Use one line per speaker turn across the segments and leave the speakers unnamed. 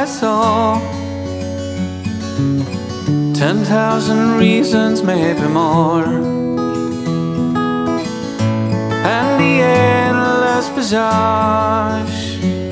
saw 10,000 reasons, maybe more, and the endless visage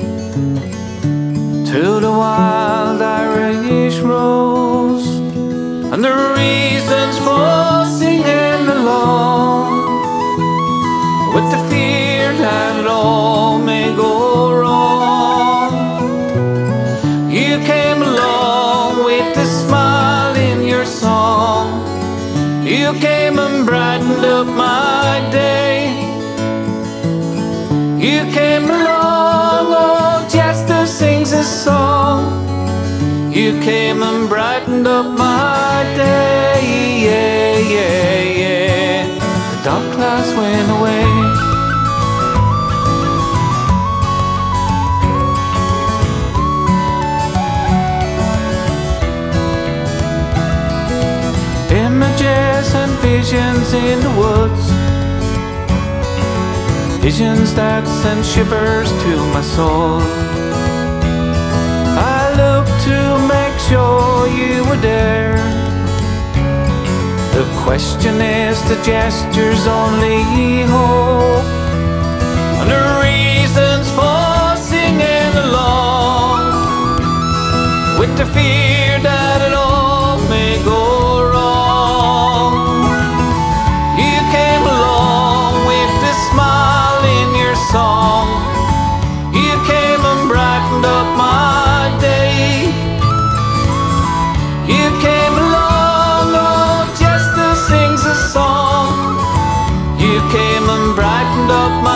to the wild Irish rose, and the reasons for singing along, with the fear that it all may go wrong. You came along with the smile in your song. You came and brightened up my day. You came along, oh, just to sing a song. You came and brightened up my day, yeah, yeah, yeah. The dark clouds went away. Images and visions in the woods, visions that sent shivers to my soul. I looked to make sure you were there. The question is, the gestures only hope, and the reasons for singing along, with the fear that it all may go wrong. You came along with the smile in your song. You came and brightened up my day. You came along, oh, just to sing a song. You came and brightened up my